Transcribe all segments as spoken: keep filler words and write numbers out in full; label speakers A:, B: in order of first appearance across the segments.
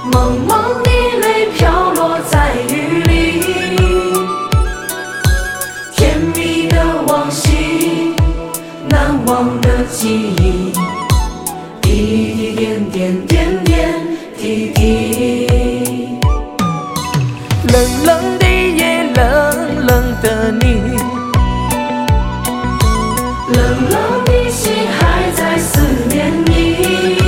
A: 蒙蒙的泪飘落在雨里，甜蜜的往昔，难忘的记忆，滴滴点点点点滴滴。
B: 冷冷的夜，冷冷的你，
A: 冷冷的心还在思念你，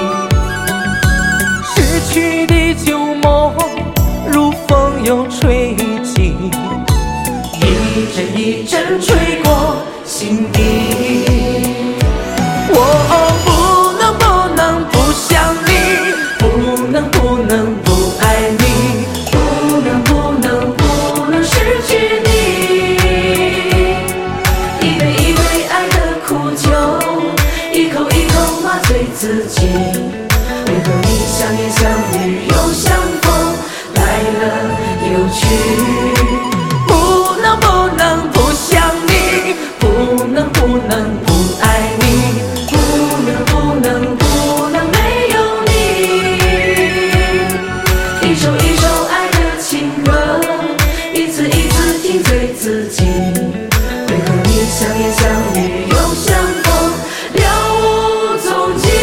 B: 逝去的旧梦如风又吹起，
A: 一阵一阵吹过心底。
B: 我不能不能不想你，
A: 不能不能不爱你，不能不能不能失去你。一杯一杯爱的苦酒，一口一口麻醉自己。为何你相言相语又相逢，来了又去？
B: 不能不能不想你，
A: 不能不能不爱你，不能不能不能没有你。一首一首爱的情歌，一次一次听醉自己。为何你相言相语又相逢，了无踪迹？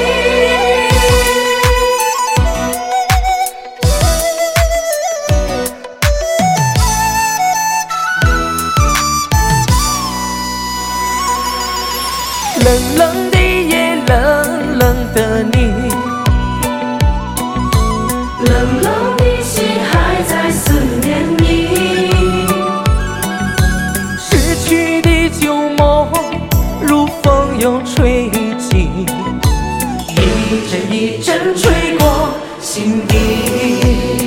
B: 冷冷的夜，冷冷的你，
A: 冷冷的心还在思念你，
B: 逝去的旧梦如风又吹起，
A: 一阵一阵吹过心底。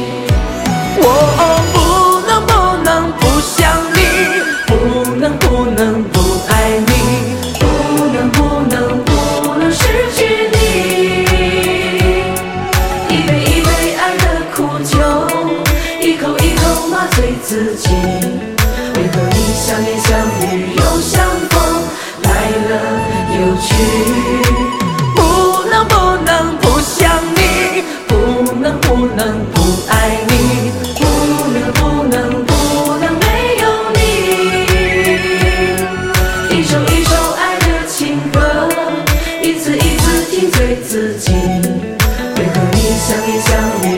B: 我不能不能不想你，
A: 不能不能不爱你，不能不能不能失去你。一杯一杯爱的苦酒，一口一口麻醉自己。为何你相言相语又相逢，来了又去？
B: 不能不能不想你，
A: 不能不能不爱你，不能不能不能没有你。一首一首爱的情歌，一次一次听醉自己。为何你相言相语